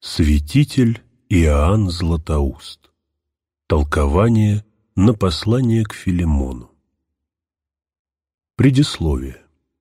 Святитель Иоанн Златоуст. Толкование на послание к Филимону. Предисловие.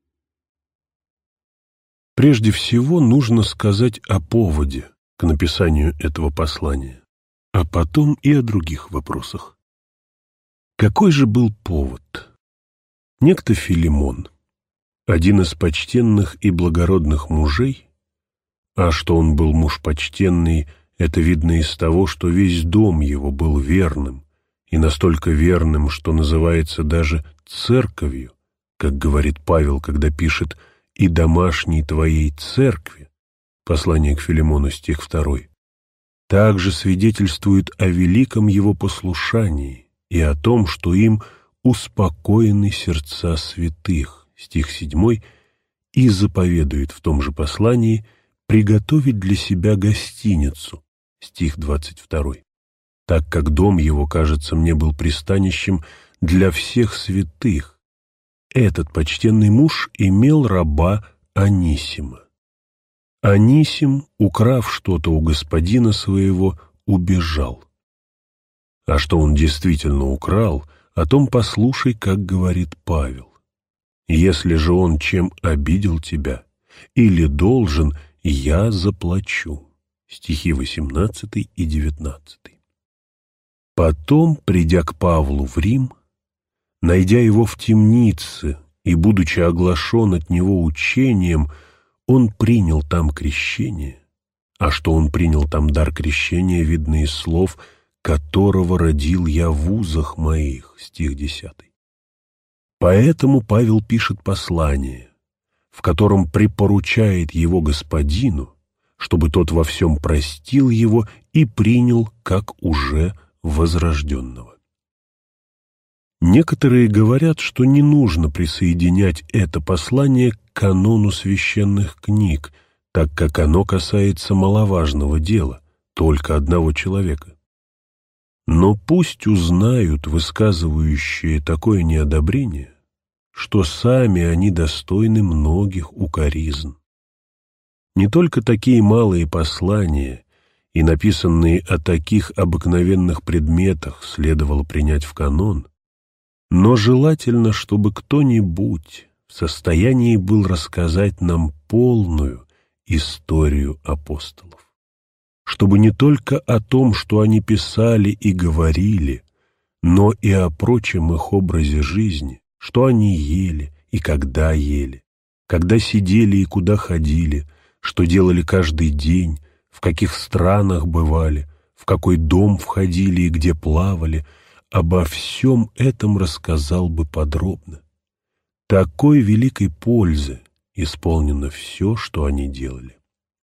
Прежде всего нужно сказать о поводе к написанию этого послания, а потом и о других вопросах. Какой же был повод? Некто Филимон, один из почтенных и благородных мужей, а что он был муж почтенный, это видно из того, что весь дом его был верным, и настолько верным, что называется даже церковью, как говорит Павел, когда пишет «и домашней твоей церкви», послание к Филимону, стих 2, также свидетельствует о великом его послушании и о том, что им успокоены сердца святых, стих 7, и заповедует в том же послании приготовить для себя гостиницу, стих 22, так как дом его, кажется, мне был пристанищем для всех святых. Этот почтенный муж имел раба Анисима. Анисим, украв что-то у господина своего, убежал. А что он действительно украл, о том послушай, как говорит Павел. Если же он чем обидел тебя или должен, я заплачу. Стихи 18 и 19. Потом, придя к Павлу в Рим, найдя его в темнице и будучи оглашен от него учением, он принял там крещение, а что он принял там дар крещения, видно из слов «которого родил я в узах моих», стих 10. Поэтому Павел пишет послание, в котором припоручает его господину, чтобы тот во всем простил его и принял как уже возрожденного. Некоторые говорят, что не нужно присоединять это послание к канону священных книг, так как оно касается маловажного дела, только одного человека. Но пусть узнают высказывающие такое неодобрение, что сами они достойны многих укоризн. Не только такие малые послания и написанные о таких обыкновенных предметах следовало принять в канон, но желательно, чтобы кто-нибудь в состоянии был рассказать нам полную историю апостолов, чтобы не только о том, что они писали и говорили, но и о прочем их образе жизни, что они ели и когда ели, когда сидели и куда ходили, что делали каждый день, в каких странах бывали, в какой дом входили и где плавали, обо всем этом рассказал бы подробно. Такой великой пользы исполнено все, что они делали.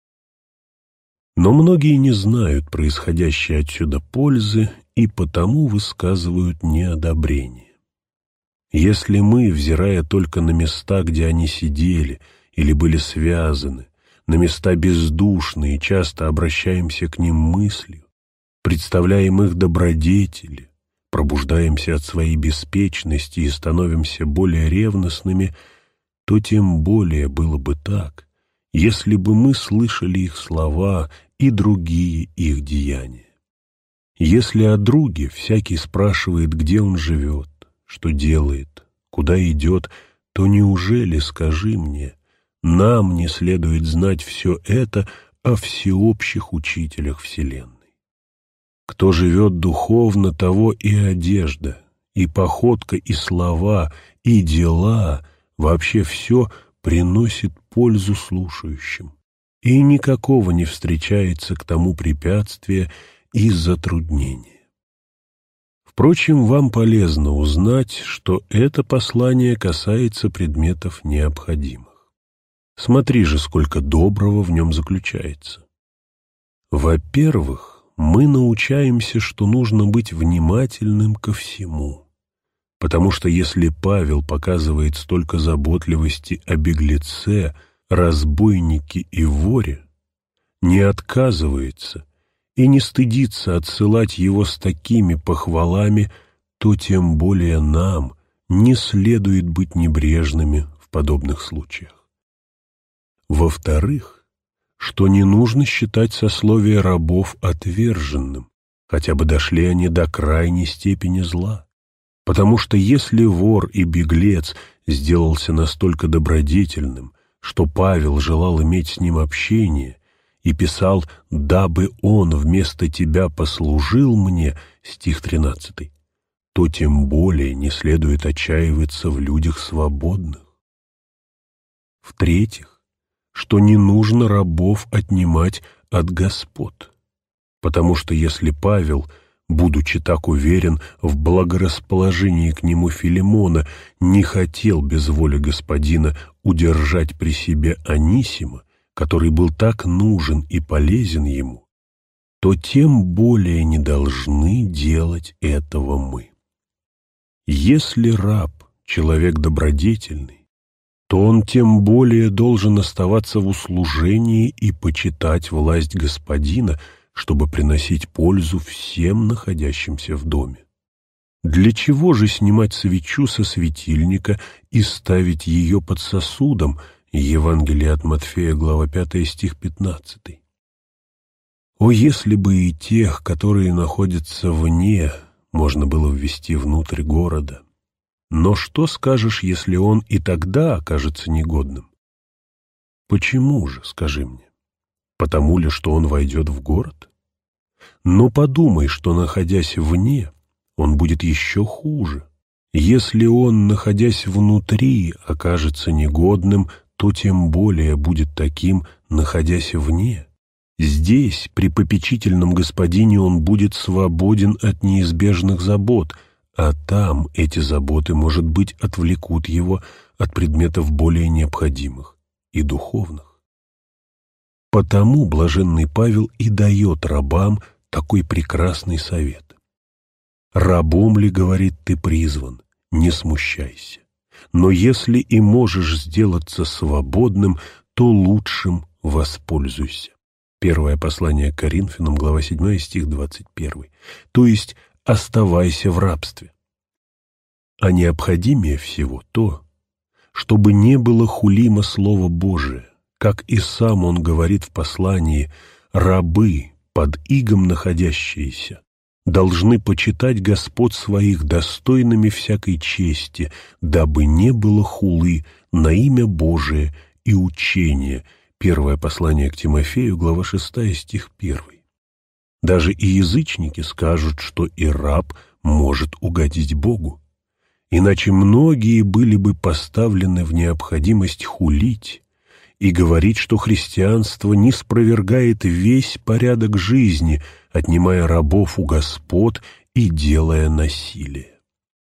Но многие не знают происходящей отсюда пользы и потому высказывают неодобрение. Если мы, взирая только на места, где они сидели или были связаны, на места бездушные, часто обращаемся к ним мыслью, представляем их добродетели, пробуждаемся от своей беспечности и становимся более ревностными, то тем более было бы так, если бы мы слышали их слова и другие их деяния. Если о друге всякий спрашивает, где он живет, что делает, куда идет, то неужели, скажи мне, нам не следует знать все это о всеобщих учителях вселенной? Кто живет духовно, того и одежда, и походка, и слова, и дела, вообще все приносит пользу слушающим, и никакого не встречается к тому препятствия и затруднения. Впрочем, вам полезно узнать, что это послание касается предметов необходимых. Смотри же, сколько доброго в нем заключается. Во-первых, мы научаемся, что нужно быть внимательным ко всему, потому что если Павел показывает столько заботливости о беглеце, разбойнике и воре, не отказывается и не стыдится отсылать его с такими похвалами, то тем более нам не следует быть небрежными в подобных случаях. Во-вторых, что не нужно считать сословие рабов отверженным, хотя бы дошли они до крайней степени зла. Потому что если вор и беглец сделался настолько добродетельным, что Павел желал иметь с ним общение и писал «дабы он вместо тебя послужил мне», стих 13, то тем более не следует отчаиваться в людях свободных. В-третьих, что не нужно рабов отнимать от господ, потому что если Павел, будучи так уверен в благорасположении к нему Филимона, не хотел без воли господина удержать при себе Анисима, который был так нужен и полезен ему, то тем более не должны делать этого мы. Если раб — человек добродетельный, то он тем более должен оставаться в услужении и почитать власть господина, чтобы приносить пользу всем находящимся в доме. Для чего же снимать свечу со светильника и ставить ее под сосудом? Евангелие от Матфея, глава 5, стих 15. О, если бы и тех, которые находятся вне, можно было ввести внутрь города. Но что скажешь, если он и тогда окажется негодным? Почему же, скажи мне? Потому ли, что он войдет в город? Но подумай, что, находясь вне, он будет еще хуже. Если он, находясь внутри, окажется негодным, то тем более будет таким, находясь вне. Здесь, при попечительном господине, он будет свободен от неизбежных забот, а там эти заботы, может быть, отвлекут его от предметов более необходимых и духовных. Потому блаженный Павел и дает рабам такой прекрасный совет. «Рабом ли, — говорит, — ты призван, не смущайся, но если и можешь сделаться свободным, то лучшим воспользуйся». Первое послание к Коринфянам, глава 7, стих 21. То есть оставайся в рабстве. А необходимее всего то, чтобы не было хулимо Слово Божие, как и сам он говорит в послании: «Рабы, под игом находящиеся, должны почитать господ своих достойными всякой чести, дабы не было хулы на имя Божие и учения». Первое послание к Тимофею, глава 6, стих 1. Даже и язычники скажут, что и раб может угодить Богу. Иначе многие были бы поставлены в необходимость хулить и говорить, что христианство не спровергает весь порядок жизни, отнимая рабов у господ и делая насилие.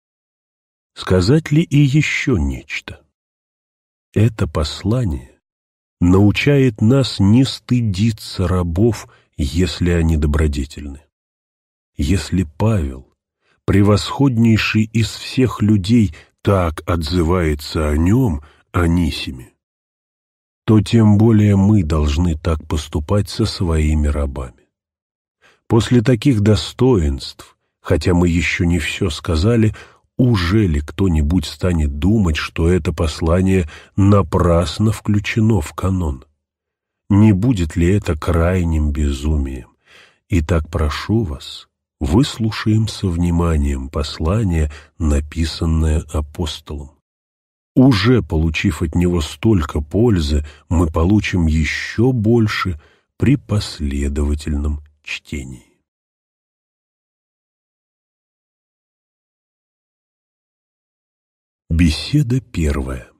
Сказать ли и еще нечто? Это послание научает нас не стыдиться рабов, если они добродетельны. Если Павел, превосходнейший из всех людей, так отзывается о нем, Анисиме, то тем более мы должны так поступать со своими рабами. После таких достоинств, хотя мы еще не все сказали, уже ли кто-нибудь станет думать, что это послание напрасно включено в канон? Не будет ли это крайним безумием? Итак, прошу вас, выслушаем со вниманием послание, написанное апостолом. Уже получив от него столько пользы, мы получим еще больше при последовательном чтении. Беседа первая.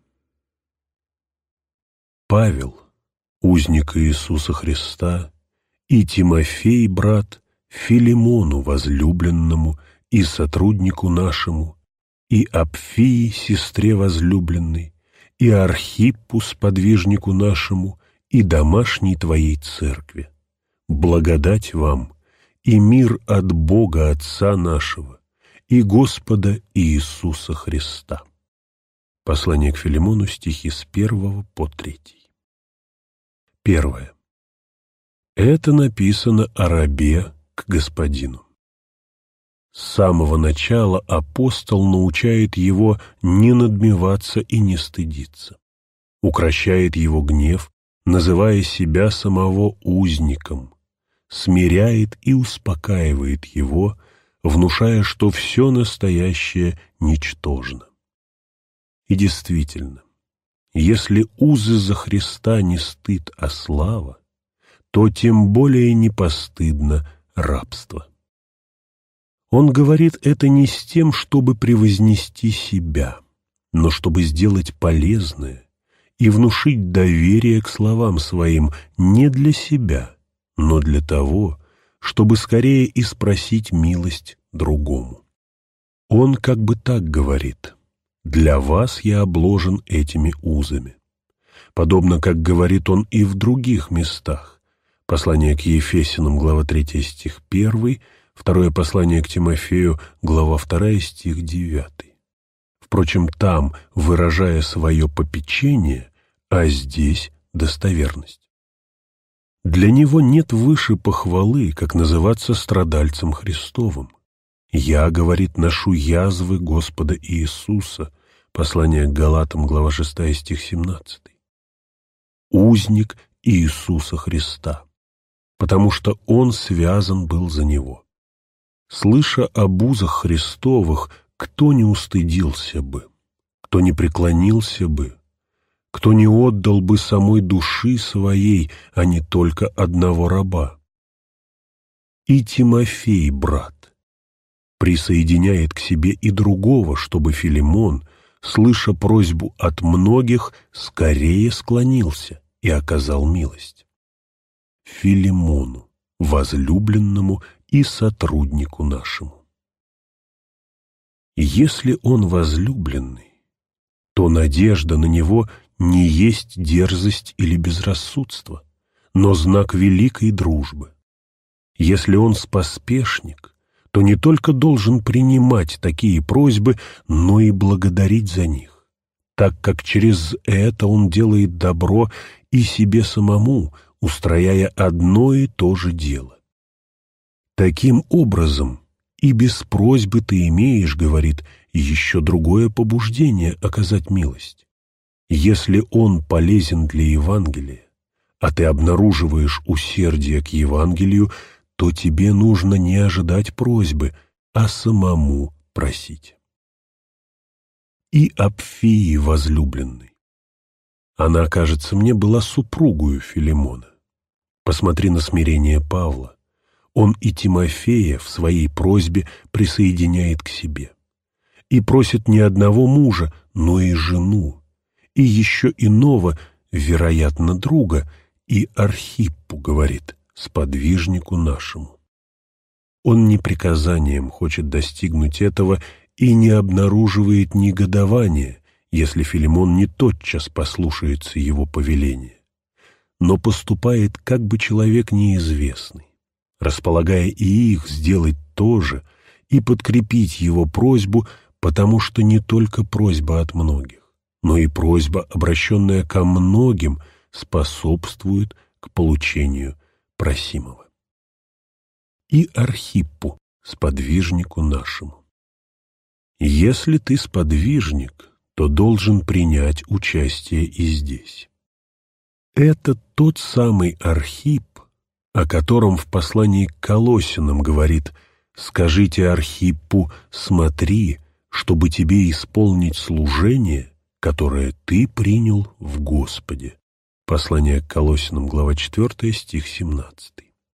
Павел, узник Иисуса Христа, и Тимофей, брат, Филимону возлюбленному и сотруднику нашему, и Апфии, сестре возлюбленной, и Архиппу, сподвижнику нашему, и домашней твоей церкви. Благодать вам и мир от Бога Отца нашего и Господа Иисуса Христа. Послание к Филимону, стихи с 1 по 3. Первое. Это написано о рабе к господину. С самого начала апостол научает его не надмеваться и не стыдиться, укрощает его гнев, называя себя самого узником, смиряет и успокаивает его, внушая, что все настоящее ничтожно. И действительно, если узы за Христа не стыд, а слава, то тем более не постыдно рабство. Он говорит это не с тем, чтобы превознести себя, но чтобы сделать полезное и внушить доверие к словам своим не для себя, но для того, чтобы скорее и спросить милость другому. Он как бы так говорит: «Для вас я обложен этими узами», подобно как говорит он и в других местах. Послание к Ефесянам, глава 3, стих 1, второе послание к Тимофею, глава 2, стих 9. Впрочем, там выражая свое попечение, а здесь достоверность. Для него нет выше похвалы, как называться страдальцем Христовым. «Я, — говорит, — ношу язвы Господа Иисуса», послание к Галатам, глава 6, стих 17. Узник Иисуса Христа, потому что Он связан был за Него. Слыша об узах Христовых, кто не устыдился бы, кто не преклонился бы, кто не отдал бы самой души своей, а не только одного раба. И Тимофей, брат, присоединяет к себе и другого, чтобы Филимон, слыша просьбу от многих, скорее склонился и оказал милость. Филимону, возлюбленному и сотруднику нашему. Если он возлюбленный, то надежда на него не есть дерзость или безрассудство, но знак великой дружбы. Если он споспешник, то не только должен принимать такие просьбы, но и благодарить за них, так как через это он делает добро и себе самому, устрояя одно и то же дело. Таким образом, и без просьбы ты имеешь, говорит, еще другое побуждение оказать милость. Если он полезен для Евангелия, а ты обнаруживаешь усердие к Евангелию, то тебе нужно не ожидать просьбы, а самому просить. И Апфии возлюбленной. Она, кажется мне, была супругою Филимона. Посмотри на смирение Павла. Он и Тимофея в своей просьбе присоединяет к себе. И просит не одного мужа, но и жену, и еще иного, вероятно, друга, и Архиппу, говорит, сподвижнику нашему. Он не приказанием хочет достигнуть этого и не обнаруживает негодования, если Филимон не тотчас послушается его повеления, но поступает как бы человек неизвестный, располагая и их сделать то же и подкрепить его просьбу, потому что не только просьба от многих, но и просьба, обращенная ко многим, способствует к получению просимого. И Архиппу, сподвижнику нашему. Если ты сподвижник, то должен принять участие и здесь. Это тот самый Архипп, о котором в послании к Колоссянам говорит: «Скажите Архиппу, смотри, чтобы тебе исполнить служение, которое ты принял в Господе». Послание к Колоссянам, глава 4, стих 17.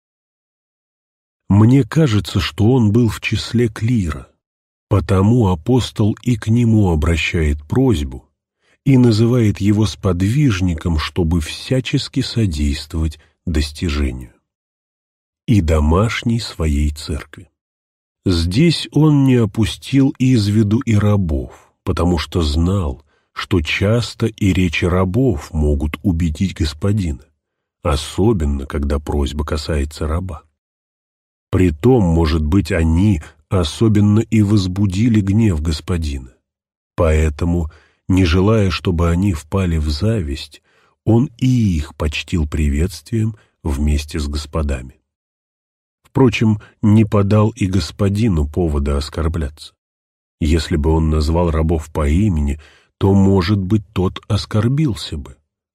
Мне кажется, что он был в числе клира, потому апостол и к нему обращает просьбу и называет его сподвижником, чтобы всячески содействовать достижению. И домашней своей церкви. Здесь он не опустил из виду и рабов, потому что знал, что часто и речи рабов могут убедить господина, особенно когда просьба касается раба. Притом, может быть, они особенно и возбудили гнев господина. Поэтому, не желая, чтобы они впали в зависть, он и их почтил приветствием вместе с господами. Впрочем, не подал и господину повода оскорбляться. Если бы он назвал рабов по имени, то, может быть, тот оскорбился бы,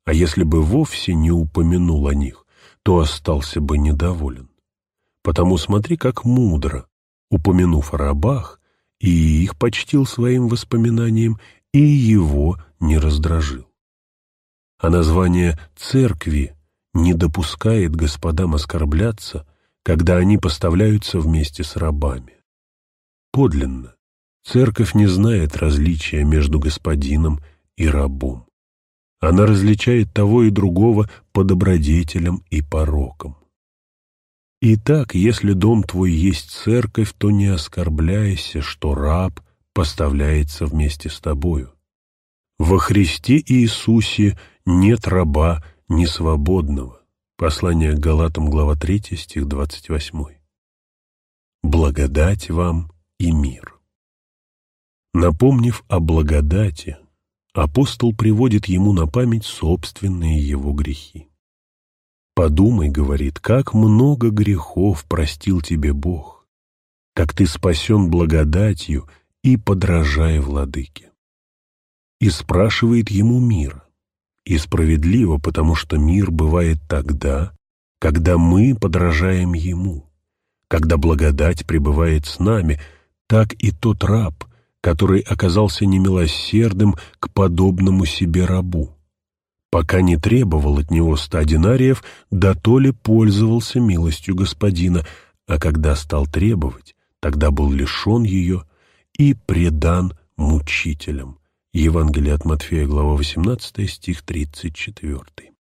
а если бы вовсе не упомянул о них, то остался бы недоволен. Потому смотри, как мудро, упомянув о рабах, и их почтил своим воспоминанием, и его не раздражил. А название церкви не допускает господам оскорбляться, когда они поставляются вместе с рабами. Подлинно, церковь не знает различия между господином и рабом. Она различает того и другого по добродетелям и порокам. Итак, если дом твой есть церковь, то не оскорбляйся, что раб поставляется вместе с тобою. Во Христе Иисусе нет раба ни свободного. Послание к Галатам, глава 3, стих 28. Благодать вам и мир. Напомнив о благодати, апостол приводит ему на память собственные его грехи. «Подумай, — говорит, — как много грехов простил тебе Бог, как ты спасен благодатью, и подражай владыке». И спрашивает ему мира. И справедливо, потому что мир бывает тогда, когда мы подражаем ему, когда благодать пребывает с нами, так и тот раб, который оказался немилосердным к подобному себе рабу, пока не требовал от него 100 динариев, да то ли пользовался милостью господина, а когда стал требовать, тогда был лишен ее и предан мучителям. Евангелие от Матфея, глава 18, стих 34.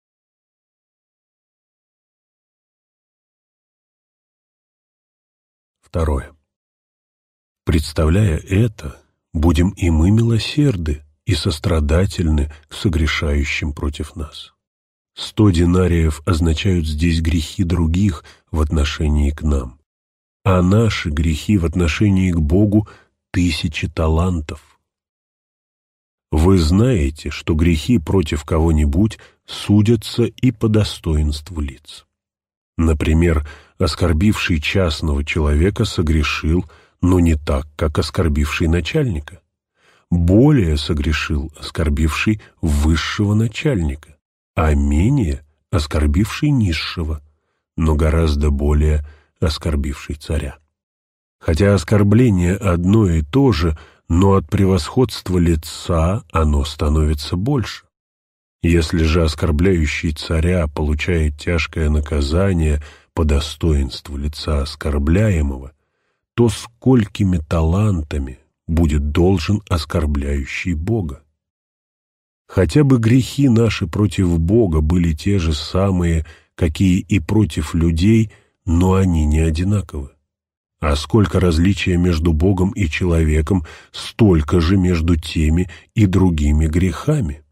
Второе. Представляя это, будем и мы милосерды и сострадательны к согрешающим против нас. 100 динариев означают здесь грехи других в отношении к нам, а наши грехи в отношении к Богу 1000 талантов. Вы знаете, что грехи против кого-нибудь судятся и по достоинству лиц. Например, оскорбивший частного человека согрешил, но не так, как оскорбивший начальника. Более согрешил оскорбивший высшего начальника, а менее оскорбивший низшего, но гораздо более оскорбивший царя. Хотя оскорбление одно и то же, но от превосходства лица оно становится больше. Если же оскорбляющий царя получает тяжкое наказание по достоинству лица оскорбляемого, то сколькими талантами будет должен оскорбляющий Бога? Хотя бы грехи наши против Бога были те же самые, какие и против людей, но они не одинаковы. А сколько различия между Богом и человеком, столько же между теми и другими грехами.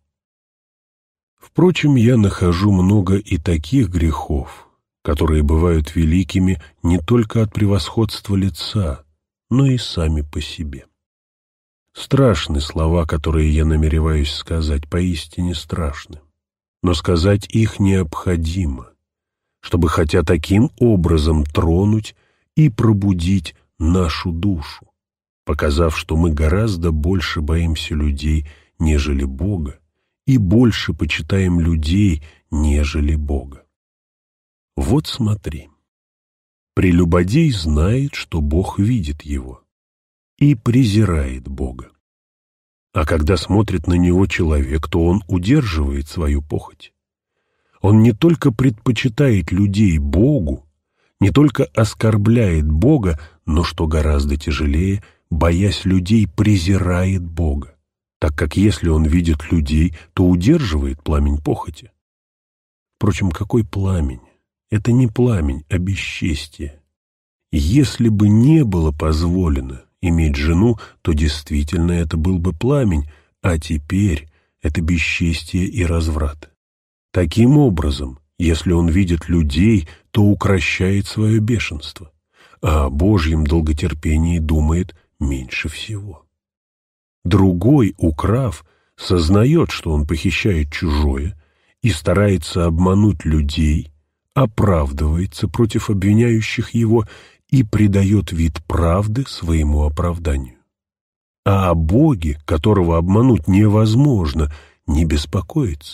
Впрочем, я нахожу много и таких грехов, которые бывают великими не только от превосходства лица, но и сами по себе. Страшны слова, которые я намереваюсь сказать, поистине страшны, но сказать их необходимо, чтобы хотя таким образом тронуть и пробудить нашу душу, показав, что мы гораздо больше боимся людей, нежели Бога, и больше почитаем людей, нежели Бога. Вот смотри. Прелюбодей знает, что Бог видит его, и презирает Бога. А когда смотрит на него человек, то он удерживает свою похоть. Он не только предпочитает людей Богу, не только оскорбляет Бога, но, что гораздо тяжелее, боясь людей, презирает Бога, так как если он видит людей, то удерживает пламень похоти. Впрочем, какой пламень? Это не пламень, а бесчестие. Если бы не было позволено иметь жену, то действительно это был бы пламень, а теперь это бесчестие и разврат. Таким образом, если он видит людей, то укрощает свое бешенство, а о Божьем долготерпении думает меньше всего. Другой, украв, сознает, что он похищает чужое и старается обмануть людей, оправдывается против обвиняющих его и придает вид правды своему оправданию. А о Боге, которого обмануть невозможно, не беспокоится,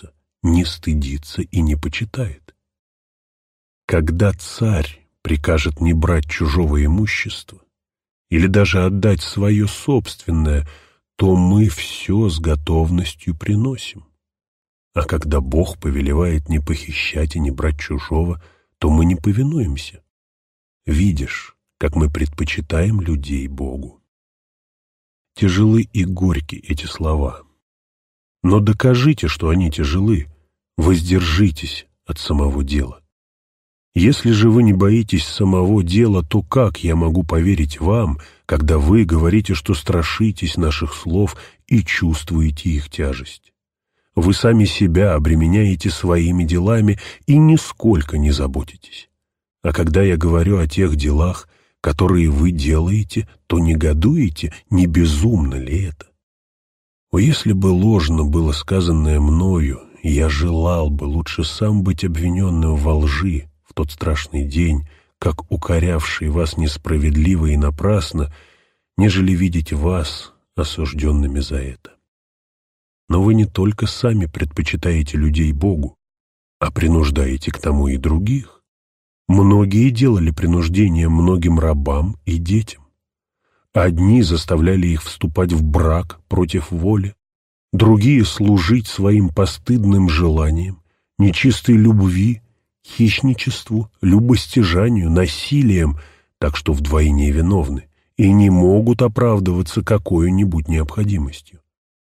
не стыдится и не почитает. Когда царь прикажет не брать чужого имущества или даже отдать свое собственное, то мы все с готовностью приносим. А когда Бог повелевает не похищать и не брать чужого, то мы не повинуемся. Видишь, как мы предпочитаем людей Богу. Тяжелы и горьки эти слова. Но докажите, что они тяжелы, воздержитесь от самого дела. Если же вы не боитесь самого дела, то как я могу поверить вам, когда вы говорите, что страшитесь наших слов и чувствуете их тяжесть? Вы сами себя обременяете своими делами и нисколько не заботитесь. А когда я говорю о тех делах, которые вы делаете, то негодуете, не безумно ли это? О, если бы ложно было сказанное мною, я желал бы лучше сам быть обвиненным во лжи в тот страшный день, как укорявший вас несправедливо и напрасно, нежели видеть вас осужденными за это. Но вы не только сами предпочитаете людей Богу, а принуждаете к тому и других. Многие делали принуждение многим рабам и детям. Одни заставляли их вступать в брак против воли, другие служить своим постыдным желаниям, нечистой любви, хищничеству, любостяжанию, насилием, так что вдвойне виновны и не могут оправдываться какой-нибудь необходимостью.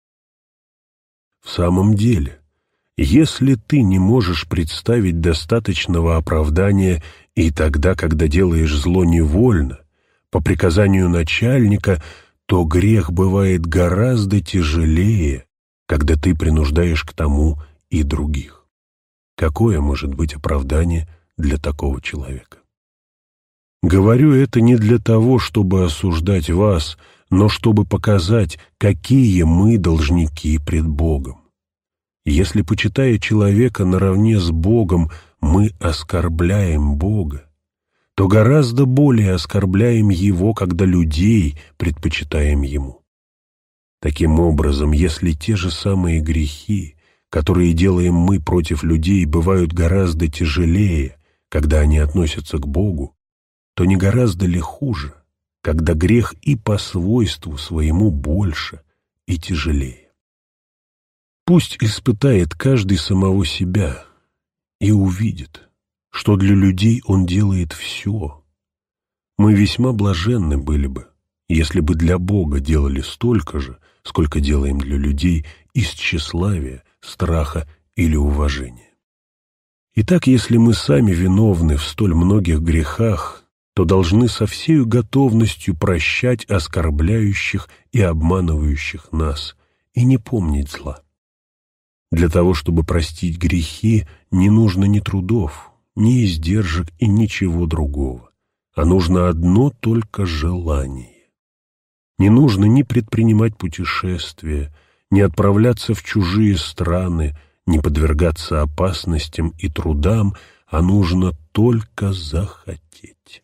В самом деле, если ты не можешь представить достаточного оправдания и тогда, когда делаешь зло невольно, по приказанию начальника, то грех бывает гораздо тяжелее, когда ты принуждаешь к тому и других. Какое может быть оправдание для такого человека? Говорю это не для того, чтобы осуждать вас, но чтобы показать, какие мы должники пред Богом. Если, почитая человека наравне с Богом, мы оскорбляем Бога, то гораздо более оскорбляем Его, когда людей предпочитаем Ему. Таким образом, если те же самые грехи, которые делаем мы против людей, бывают гораздо тяжелее, когда они относятся к Богу, то не гораздо ли хуже, когда грех и по свойству своему больше и тяжелее? Пусть испытает каждый самого себя и увидит, что для людей он делает все. Мы весьма блаженны были бы, если бы для Бога делали столько же, сколько делаем для людей из тщеславия, страха или уважения. Итак, если мы сами виновны в столь многих грехах, то должны со всею готовностью прощать оскорбляющих и обманывающих нас и не помнить зла. Для того, чтобы простить грехи, не нужно ни трудов, ни издержек и ничего другого, а нужно одно только желание. Не нужно ни предпринимать путешествия, ни отправляться в чужие страны, ни подвергаться опасностям и трудам, а нужно только захотеть.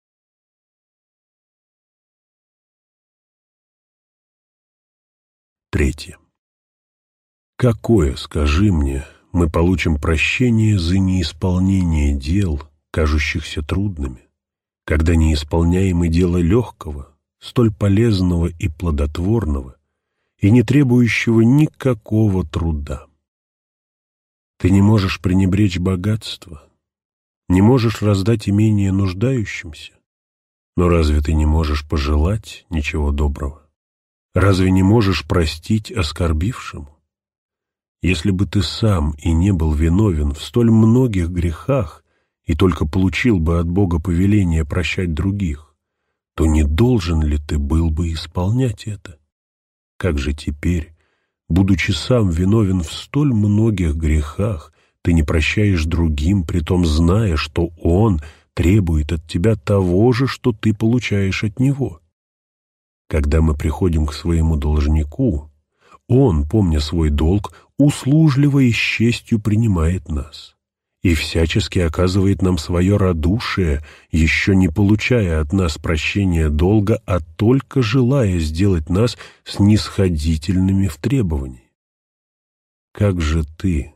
Третье. Какое, скажи мне, мы получим прощение за неисполнение дел, кажущихся трудными, когда не исполняем и дело легкого, столь полезного и плодотворного, и не требующего никакого труда? Ты не можешь пренебречь богатство, не можешь раздать имение нуждающимся, но разве ты не можешь пожелать ничего доброго? Разве не можешь простить оскорбившему? Если бы ты сам и не был виновен в столь многих грехах и только получил бы от Бога повеление прощать других, то не должен ли ты был бы исполнять это? Как же теперь, будучи сам виновен в столь многих грехах, ты не прощаешь другим, притом зная, что Он требует от тебя того же, что ты получаешь от Него? Когда мы приходим к своему должнику, Он, помня свой долг, услужливо и с честью принимает нас и всячески оказывает нам свое радушие, еще не получая от нас прощения долга, а только желая сделать нас снисходительными в требовании. Как же ты,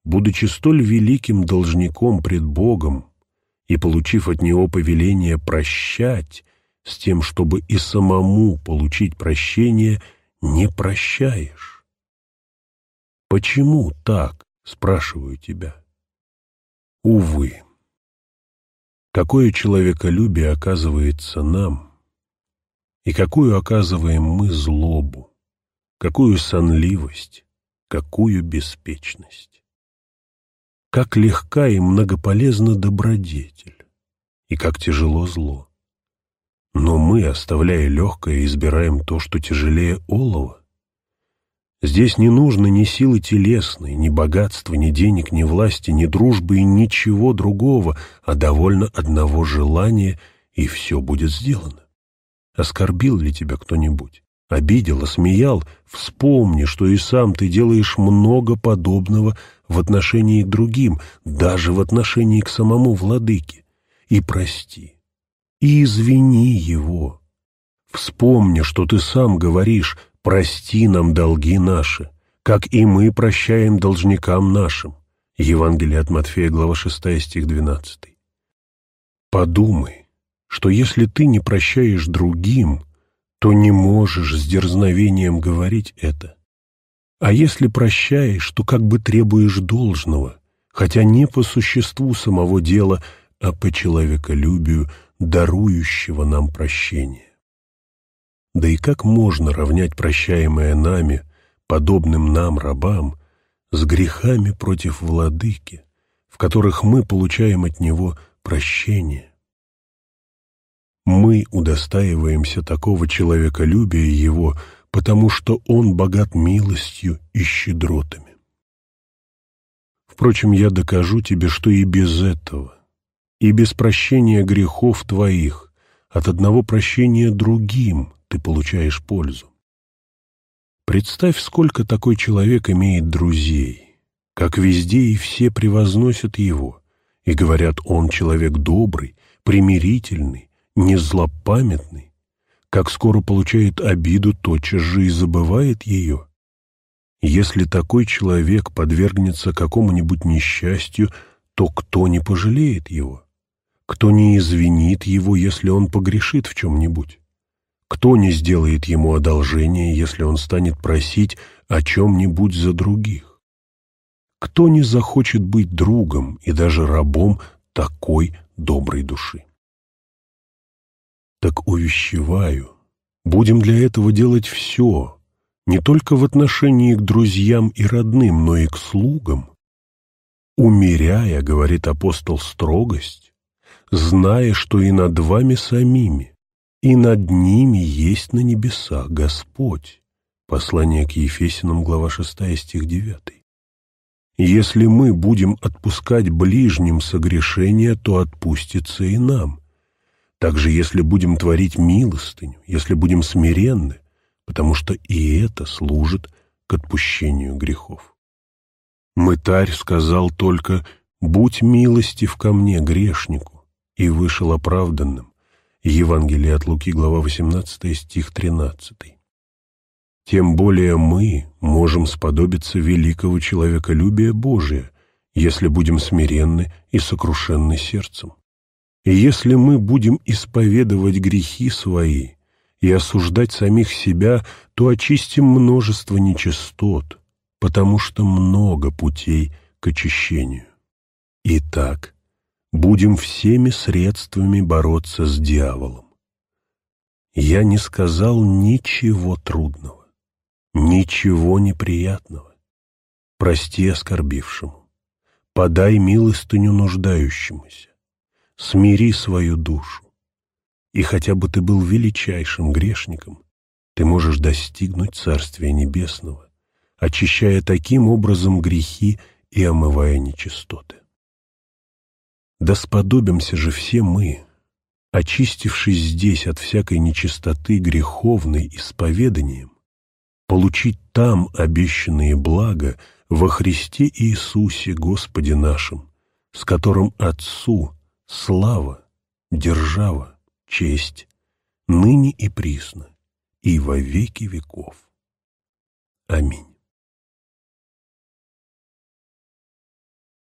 будучи столь великим должником пред Богом и получив от Него повеление прощать, с тем, чтобы и самому получить прощение, не прощаешь? Почему так, спрашиваю тебя? Увы, какое человеколюбие оказывается нам, и какую оказываем мы злобу, какую сонливость, какую беспечность. Как легка и многополезна добродетель, и как тяжело зло. Но мы, оставляя легкое, избираем то, что тяжелее олова. Здесь не нужно ни силы телесной, ни богатства, ни денег, ни власти, ни дружбы и ничего другого, а довольно одного желания, и все будет сделано. Оскорбил ли тебя кто-нибудь? Обидел, осмеял? Вспомни, что и сам ты делаешь много подобного в отношении к другим, даже в отношении к самому владыке. И прости, и извини его. Вспомни, что ты сам говоришь: «Прости нам долги наши, как и мы прощаем должникам нашим». Евангелие от Матфея, глава 6, стих 12. Подумай, что если ты не прощаешь другим, то не можешь с дерзновением говорить это. А если прощаешь, то как бы требуешь должного, хотя не по существу самого дела, а по человеколюбию, дарующего нам прощение. Да и как можно равнять прощаемое нами, подобным нам рабам, с грехами против владыки, в которых мы получаем от него прощение? Мы удостаиваемся такого человеколюбия его, потому что он богат милостью и щедротами. Впрочем, я докажу тебе, что и без этого, и без прощения грехов твоих, от одного прощения другим ты получаешь пользу. Представь, сколько такой человек имеет друзей, как везде и все превозносят его, и говорят: он человек добрый, примирительный, не злопамятный, как скоро получает обиду, тотчас же и забывает ее. Если такой человек подвергнется какому-нибудь несчастью, то кто не пожалеет его? Кто не извинит его, если он погрешит в чем-нибудь? Кто не сделает ему одолжение, если он станет просить о чем-нибудь за других? Кто не захочет быть другом и даже рабом такой доброй души? Так увещеваю, будем для этого делать все, не только в отношении к друзьям и родным, но и к слугам. Умеряя, говорит апостол, строгость, зная, что и над вами самими, и над ними есть на небесах Господь. Послание к Ефесянам, глава 6, стих 9. Если мы будем отпускать ближним согрешения, то отпустится и нам. Также если будем творить милостыню, если будем смиренны, потому что и это служит к отпущению грехов. Мытарь сказал только: «Будь милостив ко мне, грешнику», и вышел оправданным. Евангелие от Луки, глава 18, стих 13. Тем более мы можем сподобиться великого человеколюбия Божия, если будем смиренны и сокрушенны сердцем. И если мы будем исповедовать грехи свои и осуждать самих себя, то очистим множество нечистот, потому что много путей к очищению. Итак, будем всеми средствами бороться с дьяволом. Я не сказал ничего трудного, ничего неприятного. Прости оскорбившему, подай милостыню нуждающемуся, смири свою душу, и хотя бы ты был величайшим грешником, ты можешь достигнуть Царствия Небесного, очищая таким образом грехи и омывая нечистоты. Да сподобимся же все мы, очистившись здесь от всякой нечистоты греховной исповеданием, получить там обещанные блага во Христе Иисусе Господе нашим, с которым Отцу слава, держава, честь, ныне и присно, и во веки веков. Аминь.